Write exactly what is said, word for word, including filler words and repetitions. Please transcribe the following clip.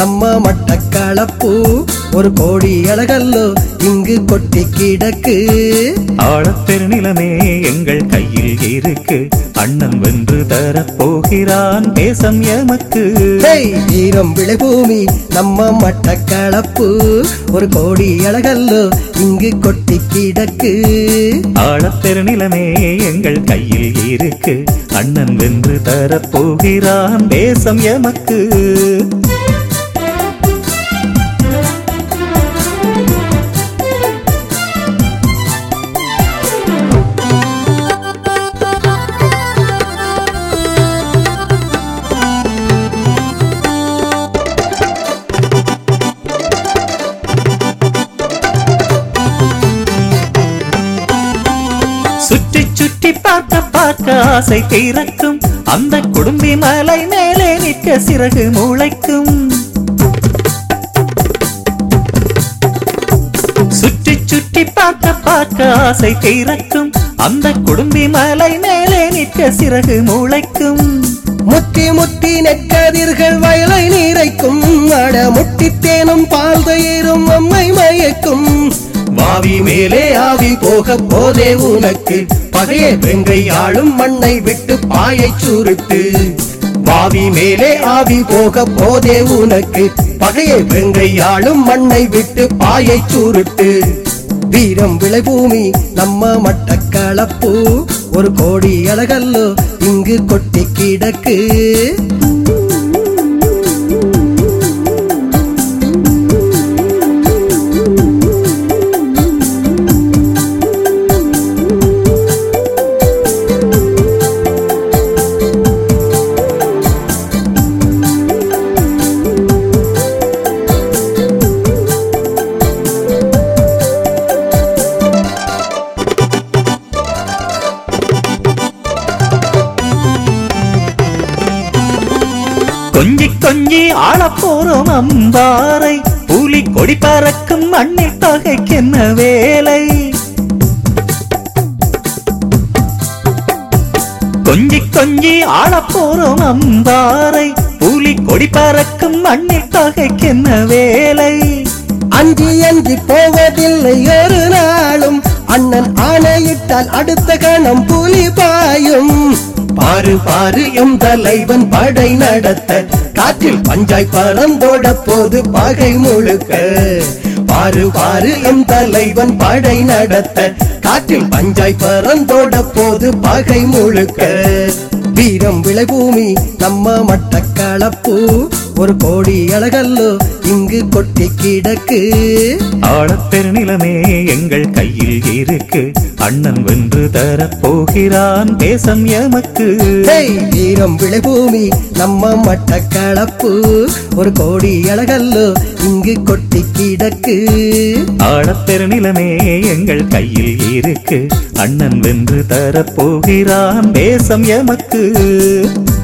நம்ம மட்டக்களப்பு ஒரு கோடி அழகல்லோ இங்கு கொட்டி கிடக்கு. ஆழப்பெரு நிலமே எங்கள் கையில் இருக்கு, அண்ணன் வென்று தரப்போகிறான் தேசம் எமக்கு. வீரம் விளைபூமி நம்ம மட்டக்களப்பு ஒரு கோடி அழகல்லோ இங்கு கொட்டி கிடக்கு. ஆழப்பெரு நிலமே எங்கள் கையில் இருக்கு, அண்ணன் வென்று தரப்போகிறான் தேசம் எமக்கு. சுற்றி சுற்றி பார்க்க பார்க்க ஆசை தீரக்கும், அந்த குடும்பி மலை மேலே நிற்க சிறகு முளைக்கும். சுற்றி சுற்றி பார்க்க பார்க்க ஆசை தீரக்கும், அந்த குடும்பி மலை மேலே நிற்க சிறகு முளைக்கும். முத்தி முத்தி நெற்கதிர்கள் வயலை நீரைக்கும், அட முட்டித்தேனும் பால் தயிரும் அம்மை மயக்கும். வாவி மேலே ஆவி போக போதே உனக்கு, பகையை வெங்கை ஆளும் மண்ணை விட்டு பாயை சுருட்டு. வாவி மேலே ஆவி போக போதே உனக்கு, பகையை வெங்கை ஆளும் மண்ணை விட்டு பாயை சுருட்டு. வீரம் விளைபூமி நம்ம மட்டக்களப்பு ஒரு கோடி அழகல்லோ இங்கு கொட்டி கிடக்கு. கொஞ்சி கொஞ்சி ஆளப்போறோம் அம்பாரை, புலி கொடி பறக்கும் மண்ணில் பகைக்கென்ன வேலை. கொஞ்சி கொஞ்சி ஆளப்போறோம் அம்பாரை, புலி கொடி பறக்கும் மண்ணில் பகைக்கென்ன வேலை. அஞ்சி அஞ்சி போவதில்லை ஒரு நாளும், அண்ணன் ஆணையிட்டால் அடுத்த கணம் புலி பாயும். பாரு பாரு எம் தலைவன் படை நடத்த, காற்றில் பஞ்சாய் பறந்தோட போது பகை முழுக்க. பாரு பாரு எம் தலைவன் படை நடத்த, காற்றில் பஞ்சாய் பறந்தோட போது பகை முழுக்க. வீரம் விளைபூமி நம்ம மட்டக்களப்பு ஒரு கோடி அழகல்லோ இங்கு கொட்டி கிடக்கு. ஆழப்பெரு நிலமே எங்கள் கையில் இருக்கு, அண்ணன் வென்று தரப்போகிறான் தேசம் எமக்கு. வீரம் விளைபூமி நம்ம மட்டக்களப்பு ஒரு கோடி அழகல்லோ இங்கு கொட்டி கிடக்கு. ஆழப்பெரு நிலமே எங்கள் கையில் இருக்கு, அண்ணன் வென்று தரப்போகிறான் தேசம் எமக்கு.